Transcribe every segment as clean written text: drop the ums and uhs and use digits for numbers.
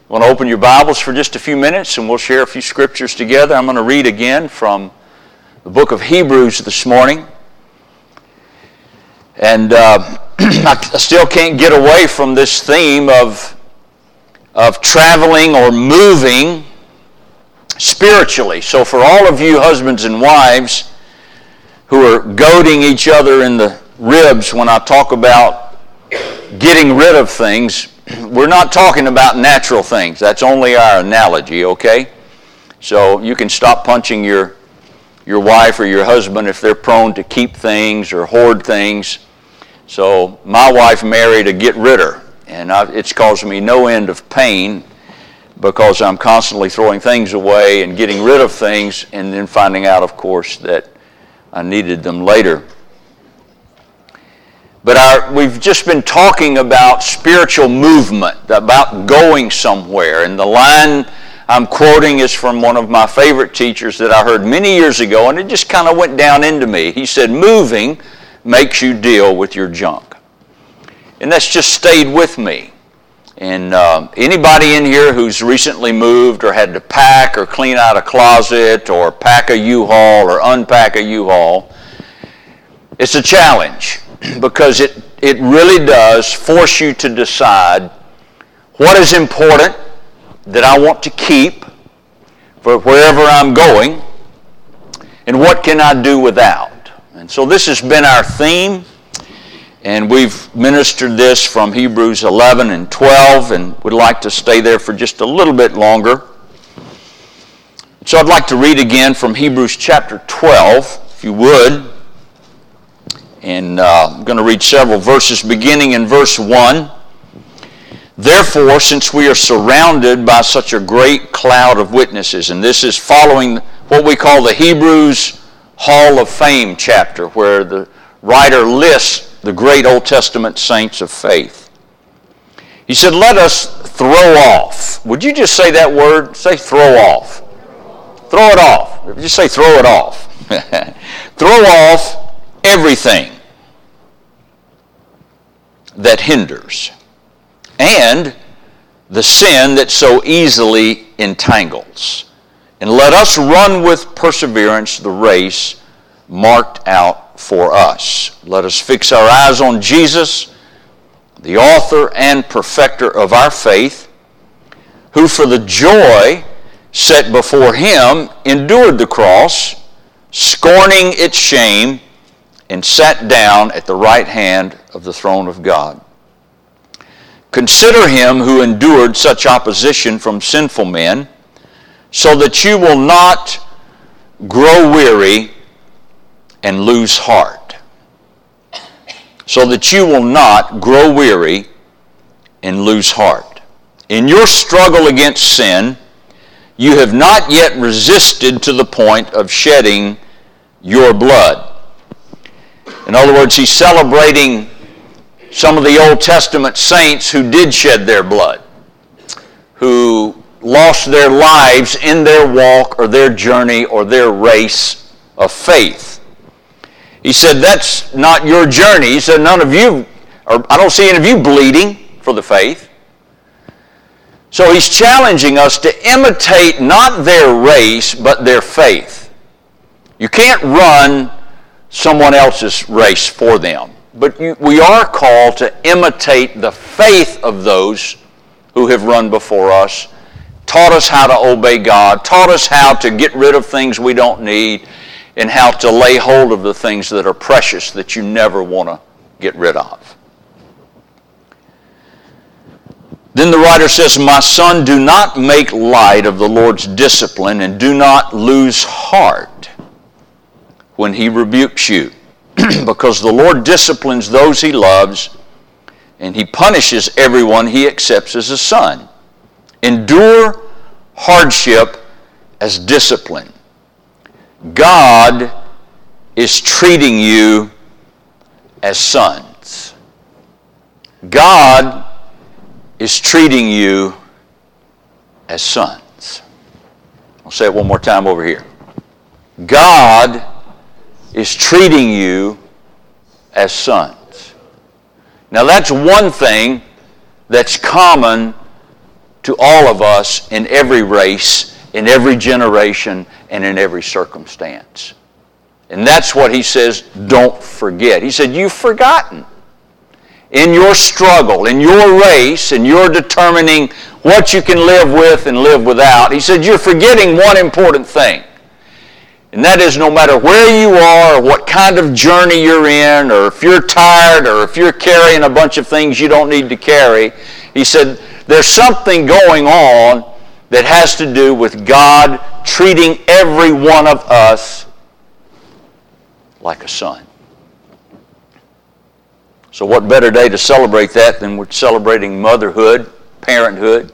Want to open your Bibles for just a few minutes and we'll share a few scriptures together. I'm going to read again from the book of Hebrews this morning. And I still can't get away from this theme of traveling or moving spiritually. So for all of you husbands and wives who are goading each other in the ribs when I talk about getting rid of things, we're not talking about natural things. That's only our analogy, okay? So you can stop punching your wife or your husband if they're prone to keep things or hoard things. So my wife married a get-ridder, and it's caused me no end of pain because I'm constantly throwing things away and getting rid of things and then finding out, of course, that I needed them later. But we've just been talking about spiritual movement, about going somewhere. And the line I'm quoting is from one of my favorite teachers that I heard many years ago, and it just kind of went down into me. He said, moving makes you deal with your junk. And that's just stayed with me. And anybody in here who's recently moved or had to pack or clean out a closet or pack a U-Haul or unpack a U-Haul, it's a challenge. Because it really does force you to decide what is important that I want to keep for wherever I'm going, and what can I do without. And so this has been our theme, and we've ministered this from Hebrews 11 and 12, and would like to stay there for just a little bit longer. So I'd like to read again from Hebrews chapter 12, if you would. And I'm going to read several verses beginning in verse 1. Therefore, since we are surrounded by such a great cloud of witnesses, and this is following what we call the Hebrews Hall of Fame chapter, where the writer lists the great Old Testament saints of faith. He said, let us throw off. Would you just say that word? Say throw off. Throw it off. Just say throw it off. Throw off everything that hinders, and the sin that so easily entangles. And let us run with perseverance the race marked out for us. Let us fix our eyes on Jesus, the author and perfecter of our faith, who for the joy set before him endured the cross, scorning its shame, and sat down at the right hand of the throne of God. Consider him who endured such opposition from sinful men, so that you will not grow weary and lose heart. So that you will not grow weary and lose heart. In your struggle against sin, you have not yet resisted to the point of shedding your blood. In other words, he's celebrating some of the Old Testament saints who did shed their blood, who lost their lives in their walk or their journey or their race of faith. He said, that's not your journey. He said, none of you, or I don't see any of you bleeding for the faith. So he's challenging us to imitate not their race, but their faith. You can't run someone else's race for them. But we are called to imitate the faith of those who have run before us, taught us how to obey God, taught us how to get rid of things we don't need, and how to lay hold of the things that are precious that you never want to get rid of. Then the writer says, my son, do not make light of the Lord's discipline, and do not lose heart when he rebukes you, because the Lord disciplines those he loves, and he punishes everyone he accepts as a son. Endure hardship as discipline. God is treating you as sons. God is treating you as sons. I'll say it one more time over here. God is treating you as sons. Now that's one thing that's common to all of us in every race, in every generation, and in every circumstance. And that's what he says, don't forget. He said, you've forgotten. In your struggle, in your race, in your determining what you can live with and live without, he said, you're forgetting one important thing. And that is, no matter where you are, or what kind of journey you're in, or if you're tired, or if you're carrying a bunch of things you don't need to carry, he said, there's something going on that has to do with God treating every one of us like a son. So what better day to celebrate that than we're celebrating motherhood, parenthood?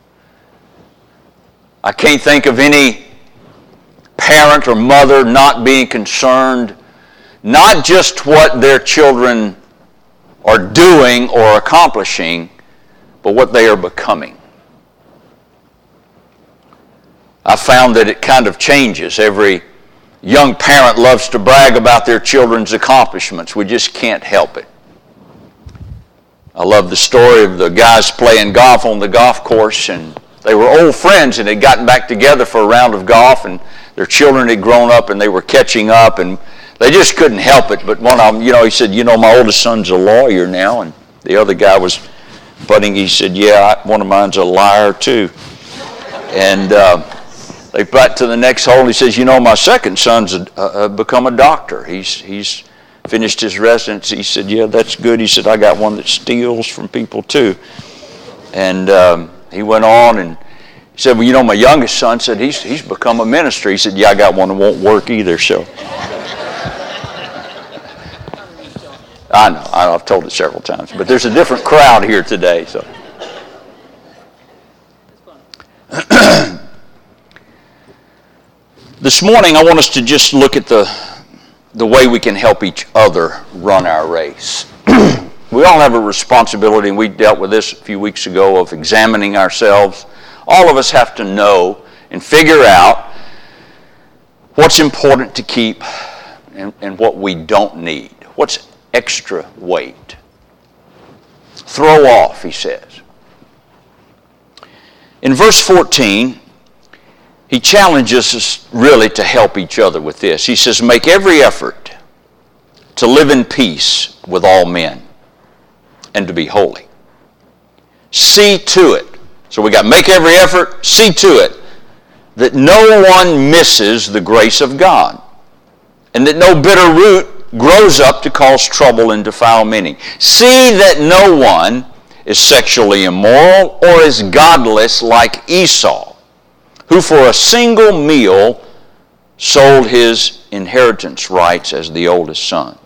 I can't think of any parent or mother not being concerned, not just what their children are doing or accomplishing, but what they are becoming. I found that it kind of changes. Every young parent loves to brag about their children's accomplishments. We just can't help it. I love the story of the guys playing golf on the golf course, and they were old friends and had gotten back together for a round of golf, and their children had grown up and they were catching up, and they just couldn't help it. But one of them, he said, my oldest son's a lawyer now, and the other guy was putting, he said, one of mine's a liar too. And they got to the next hole, and he says, my second son's become a doctor. He's finished his residency. He said, that's good. He said, I got one that steals from people too. And he went on and he said, my youngest son said, he's become a minister. He said, I got one that won't work either, so. I know, I've told it several times, but there's a different crowd here today, so. This morning, I want us to just look at the way we can help each other run our race. We all have a responsibility, and we dealt with this a few weeks ago, of examining ourselves. All of us have to know and figure out what's important to keep and what we don't need. What's extra weight? Throw off, he says. In verse 14, he challenges us really to help each other with this. He says, make every effort to live in peace with all men and to be holy. See to it. So we got make every effort, see to it that no one misses the grace of God and that no bitter root grows up to cause trouble and defile many. See that no one is sexually immoral or is godless like Esau, who for a single meal sold his inheritance rights as the oldest sons.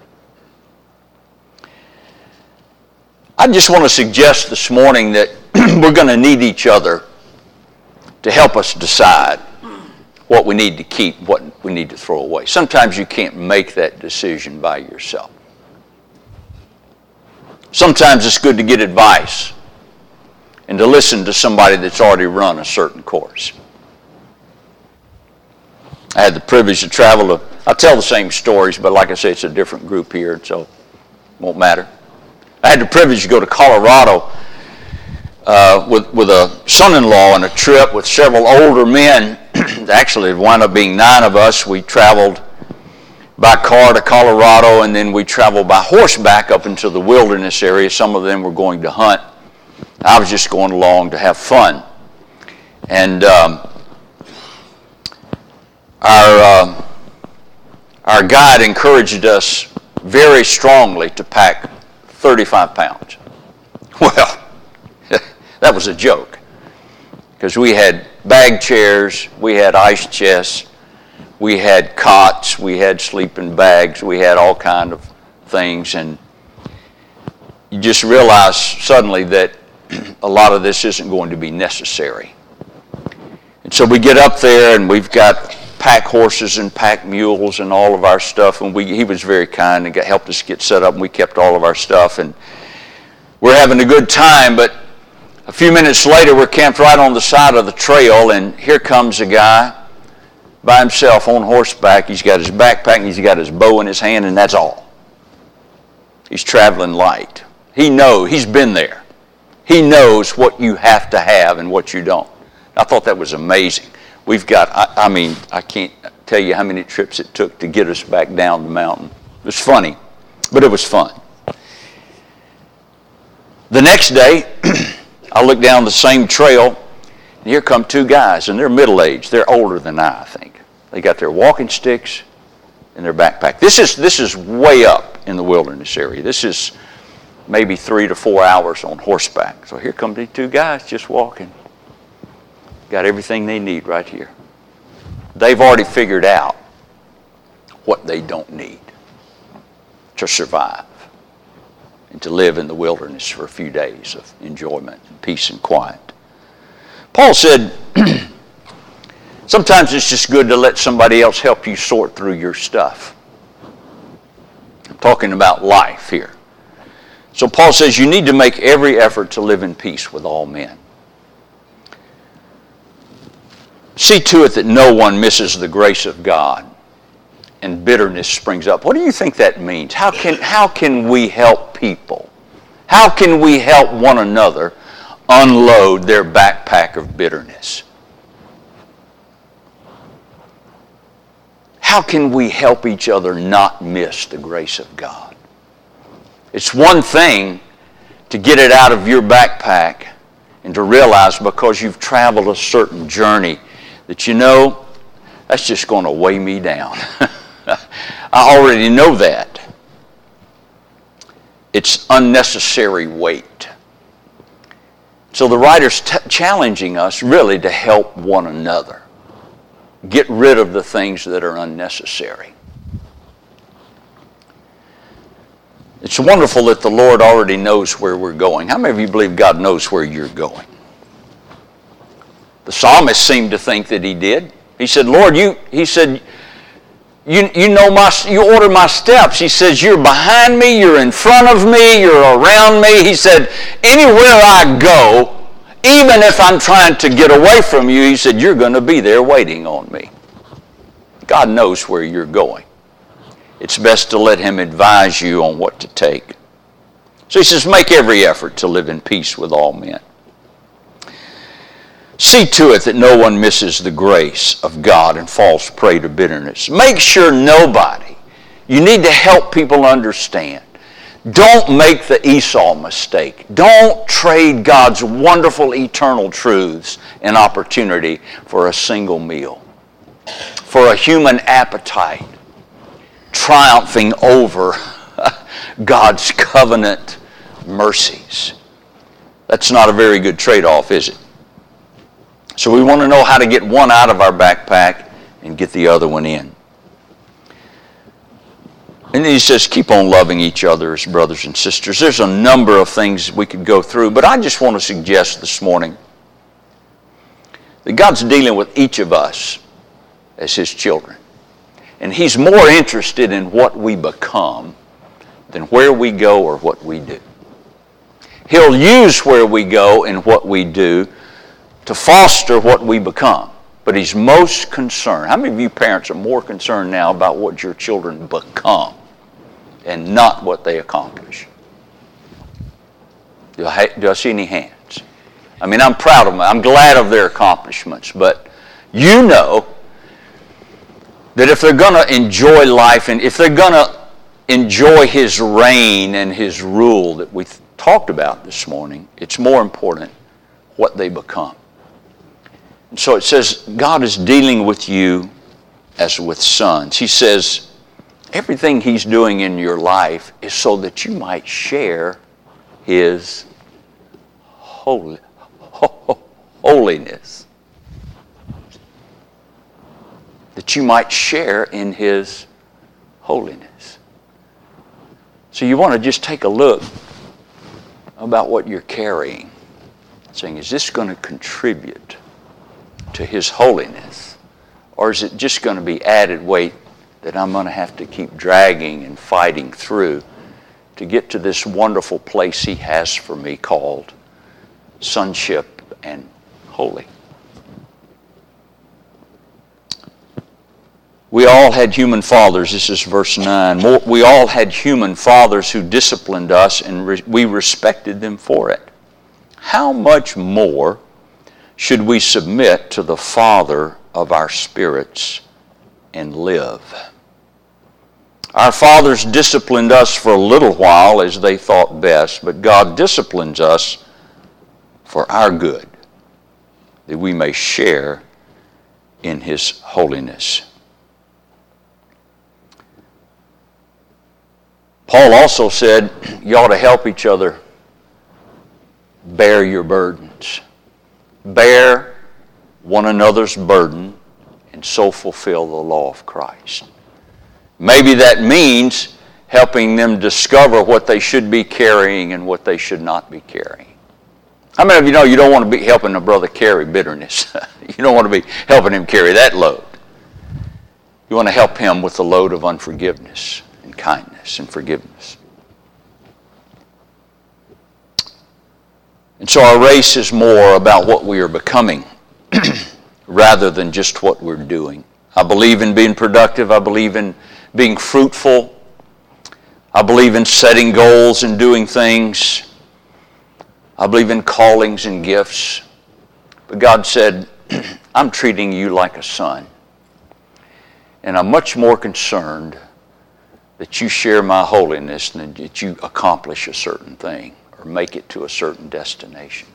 I just want to suggest this morning that we're going to need each other to help us decide what we need to keep, what we need to throw away. Sometimes you can't make that decision by yourself. Sometimes it's good to get advice and to listen to somebody that's already run a certain course. I had the privilege to travel I'll tell the same stories, but like I say, it's a different group here, so it won't matter. I had the privilege to go to Colorado with a son-in-law on a trip with several older men. Actually, it wound up being 9 of us. We traveled by car to Colorado, and then we traveled by horseback up into the wilderness area. Some of them were going to hunt. I was just going along to have fun. And our guide encouraged us very strongly to pack 35 pounds. Well, that was a joke, because we had bag chairs, we had ice chests, we had cots, we had sleeping bags, we had all kind of things, and you just realize suddenly that a lot of this isn't going to be necessary. And so we get up there, and we've got pack horses and pack mules and all of our stuff, and he was very kind and helped us get set up, and we kept all of our stuff, and we're having a good time. But a few minutes later, we're camped right on the side of the trail, and here comes a guy by himself on horseback. He's got his backpack, and he's got his bow in his hand, and that's all. He's traveling light. He's been there. He knows what you have to have and what you don't. I thought that was amazing. We've got, I can't tell you how many trips it took to get us back down the mountain. It was funny, but it was fun. The next day, I looked down the same trail, and here come two guys, and they're middle-aged. They're older than I think. They got their walking sticks and their backpack. This is way up in the wilderness area. This is maybe 3 to 4 hours on horseback. So here come these two guys just walking. Got everything they need right here. They've already figured out what they don't need to survive and to live in the wilderness for a few days of enjoyment and peace and quiet. Paul said, sometimes it's just good to let somebody else help you sort through your stuff. I'm talking about life here. So Paul says you need to make every effort to live in peace with all men. See to it that no one misses the grace of God and bitterness springs up. What do you think that means? How can we help people? How can we help one another unload their backpack of bitterness? How can we help each other not miss the grace of God? It's one thing to get it out of your backpack and to realize because you've traveled a certain journey that that's just going to weigh me down. I already know that. It's unnecessary weight. So the writer's challenging us really to help one another. Get rid of the things that are unnecessary. It's wonderful that the Lord already knows where we're going. How many of you believe God knows where you're going? The psalmist seemed to think that he did. He said, Lord, you order my steps. He says, you're behind me, you're in front of me, you're around me. He said, anywhere I go, even if I'm trying to get away from you, he said, you're going to be there waiting on me. God knows where you're going. It's best to let him advise you on what to take. So he says, make every effort to live in peace with all men. See to it that no one misses the grace of God and falls prey to bitterness. Make sure nobody. You need to help people understand. Don't make the Esau mistake. Don't trade God's wonderful eternal truths and opportunity for a single meal, for a human appetite, triumphing over God's covenant mercies. That's not a very good trade-off, is it? So we want to know how to get one out of our backpack and get the other one in. And then he says, keep on loving each other as brothers and sisters. There's a number of things we could go through, but I just want to suggest this morning that God's dealing with each of us as his children. And he's more interested in what we become than where we go or what we do. He'll use where we go and what we do to foster what we become. But he's most concerned. How many of you parents are more concerned now about what your children become and not what they accomplish? Do I see any hands? I mean, I'm proud of them. I'm glad of their accomplishments. But you know that if they're going to enjoy life and if they're going to enjoy his reign and his rule that we talked about this morning, it's more important what they become. So it says God is dealing with you as with sons. He says everything he's doing in your life is so that you might share his holiness. That you might share in his holiness. So you want to just take a look about what you're carrying. Saying, is this going to contribute to his holiness? Or is it just going to be added weight that I'm going to have to keep dragging and fighting through to get to this wonderful place he has for me called sonship and holy? We all had human fathers. This is verse 9. We all had human fathers who disciplined us and we respected them for it. how much more should we submit to the Father of our spirits and live? Our fathers disciplined us for a little while as they thought best, but God disciplines us for our good, that we may share in His holiness. Paul also said you ought to help each other bear your burdens. Bear one another's burden and so fulfill the law of Christ. Maybe that means helping them discover what they should be carrying and what they should not be carrying. How many of you know you don't want to be helping a brother carry bitterness? You don't want to be helping him carry that load. You want to help him with the load of unforgiveness and kindness and forgiveness. And so our race is more about what we are becoming rather than just what we're doing. I believe in being productive. I believe in being fruitful. I believe in setting goals and doing things. I believe in callings and gifts. But God said, I'm treating you like a son. And I'm much more concerned that you share my holiness than that you accomplish a certain thing or make it to a certain destination.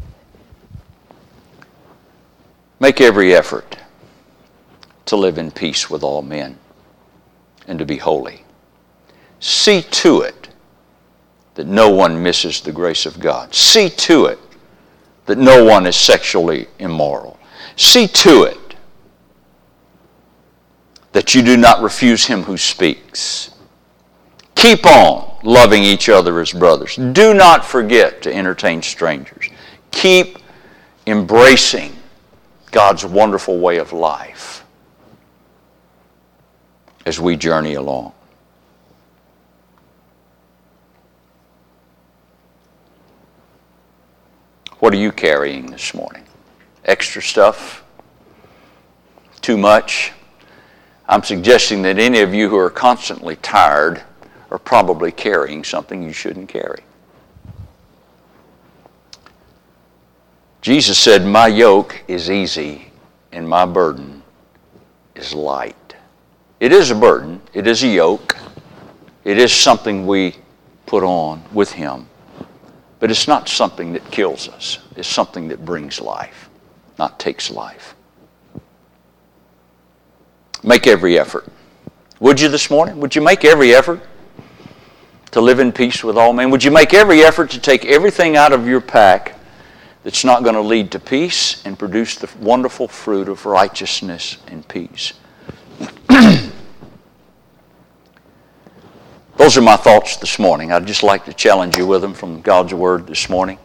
Make every effort to live in peace with all men and to be holy. See to it that no one misses the grace of God. See to it that no one is sexually immoral. See to it that you do not refuse him who speaks. Keep on loving each other as brothers. Do not forget to entertain strangers. Keep embracing God's wonderful way of life as we journey along. What are you carrying this morning? Extra stuff? Too much? I'm suggesting that any of you who are constantly tired are probably carrying something you shouldn't carry. Jesus said, my yoke is easy and my burden is light. It is a burden. It is a yoke. It is something we put on with him. But it's not something that kills us. It's something that brings life, not takes life. Make every effort. Would you this morning? Would you make every effort to live in peace with all men? Would you make every effort to take everything out of your pack that's not going to lead to peace and produce the wonderful fruit of righteousness and peace? Those are my thoughts this morning. I'd just like to challenge you with them from God's Word this morning.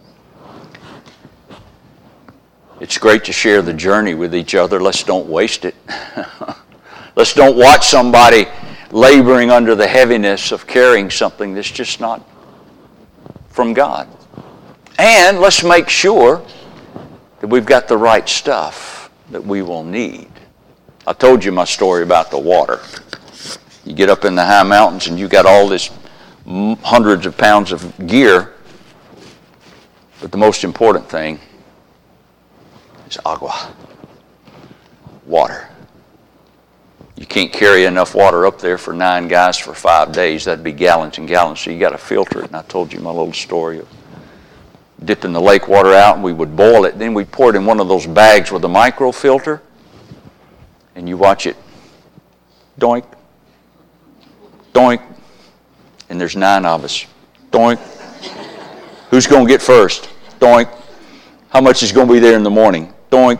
It's great to share the journey with each other. Let's don't waste it. Let's don't watch somebody laboring under the heaviness of carrying something that's just not from God. And let's make sure that we've got the right stuff that we will need. I told you my story about the water. You get up in the high mountains and you got all this hundreds of pounds of gear, but the most important thing is agua, water. You can't carry enough water up there for 9 guys for 5 days. That'd be gallons and gallons, so you got to filter it. And I told you my little story of dipping the lake water out, and we would boil it. Then we'd pour it in one of those bags with a microfilter, and you watch it doink, doink, and there's 9 of us. Doink. Who's going to get first? Doink. How much is going to be there in the morning? Doink.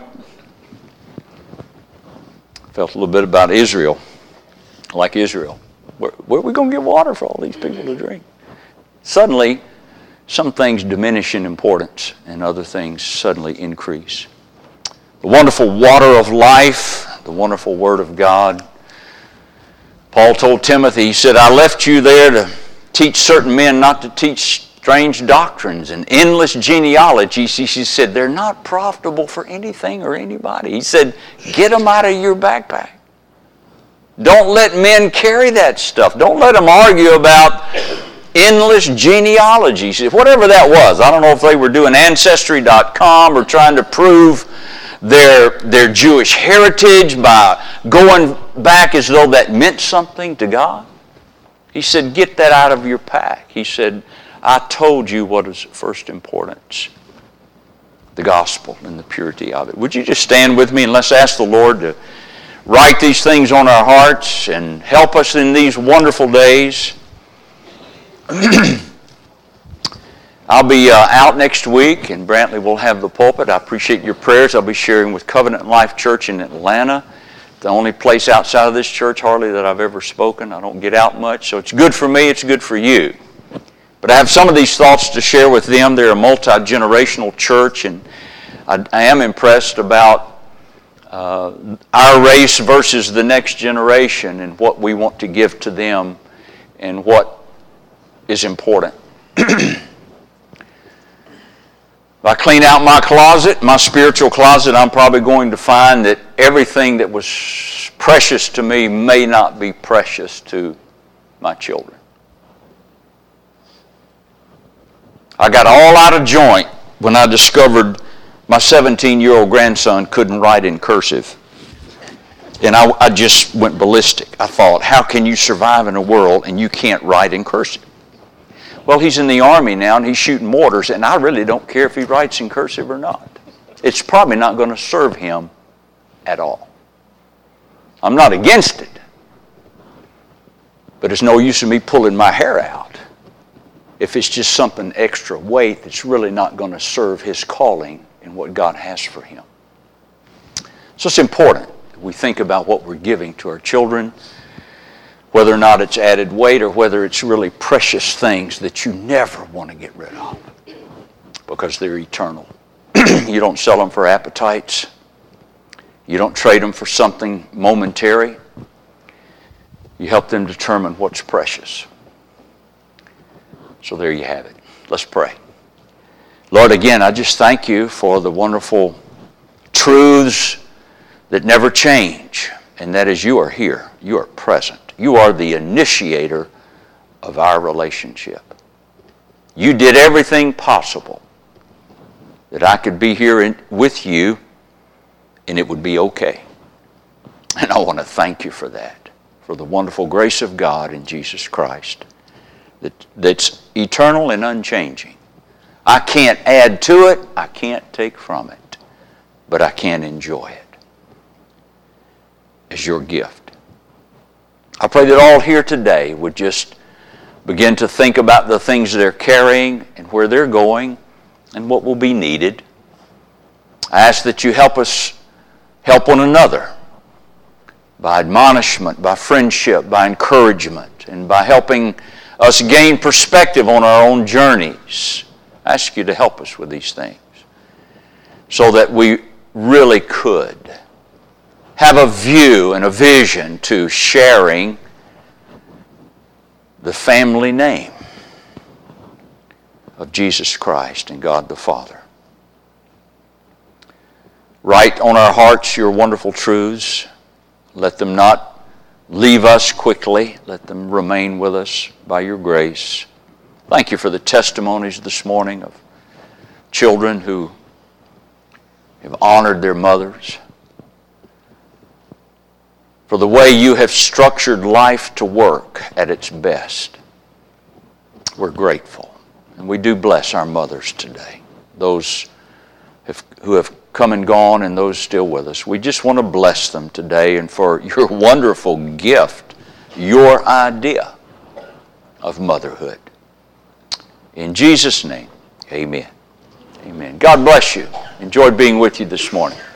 Felt a little bit about Israel, like Israel. Where are we going to get water for all these people to drink? Suddenly, some things diminish in importance and other things suddenly increase. The wonderful water of life, the wonderful Word of God. Paul told Timothy, he said, I left you there to teach certain men not to teach strange doctrines and endless genealogies. He said, they're not profitable for anything or anybody. He said, get them out of your backpack. Don't let men carry that stuff. Don't let them argue about endless genealogies. Whatever that was. I don't know if they were doing Ancestry.com or trying to prove their Jewish heritage by going back as though that meant something to God. He said, get that out of your pack. He said, I told you what is of first importance. The gospel and the purity of it. Would you just stand with me and let's ask the Lord to write these things on our hearts and help us in these wonderful days. I'll be out next week, and Brantley will have the pulpit. I appreciate your prayers. I'll be sharing with Covenant Life Church in Atlanta, the only place outside of this church hardly that I've ever spoken. I don't get out much, so it's good for me, it's good for you. But I have some of these thoughts to share with them. They're a multi-generational church, and I am impressed about our race versus the next generation and what we want to give to them and what is important. If I clean out my closet, my spiritual closet, I'm probably going to find that everything that was precious to me may not be precious to my children. I got all out of joint when I discovered my 17-year-old grandson couldn't write in cursive. And I just went ballistic. I thought, how can you survive in a world and you can't write in cursive? Well, he's in the Army now and he's shooting mortars, and I really don't care if he writes in cursive or not. It's probably not going to serve him at all. I'm not against it, but it's no use in me pulling my hair out if it's just something extra weight that's really not going to serve his calling and what God has for him. So it's important that we think about what we're giving to our children, whether or not it's added weight or whether it's really precious things that you never want to get rid of because they're eternal. You don't sell them for appetites. You don't trade them for something momentary. You help them determine what's precious. So there you have it. Let's pray. Lord, again, I just thank you for the wonderful truths that never change, and that is you are here. You are present. You are the initiator of our relationship. You did everything possible that I could be here with you and it would be okay. And I want to thank you for that, for the wonderful grace of God in Jesus Christ that's eternal and unchanging. I can't add to it, I can't take from it, but I can enjoy it as your gift. I pray that all here today would just begin to think about the things they're carrying and where they're going and what will be needed. I ask that you help us help one another by admonishment, by friendship, by encouragement, and by helping us gain perspective on our own journeys. I ask you to help us with these things so that we really could have a view and a vision to sharing the family name of Jesus Christ and God the Father. Write on our hearts your wonderful truths. Let them not leave us quickly. Let them remain with us by your grace. Thank you for the testimonies this morning of children who have honored their mothers, for the way you have structured life to work at its best. We're grateful. And we do bless our mothers today, those who have come and gone and those still with us. We just want to bless them today and for your wonderful gift, your idea of motherhood. In Jesus' name, amen. Amen. God bless you. Enjoyed being with you this morning.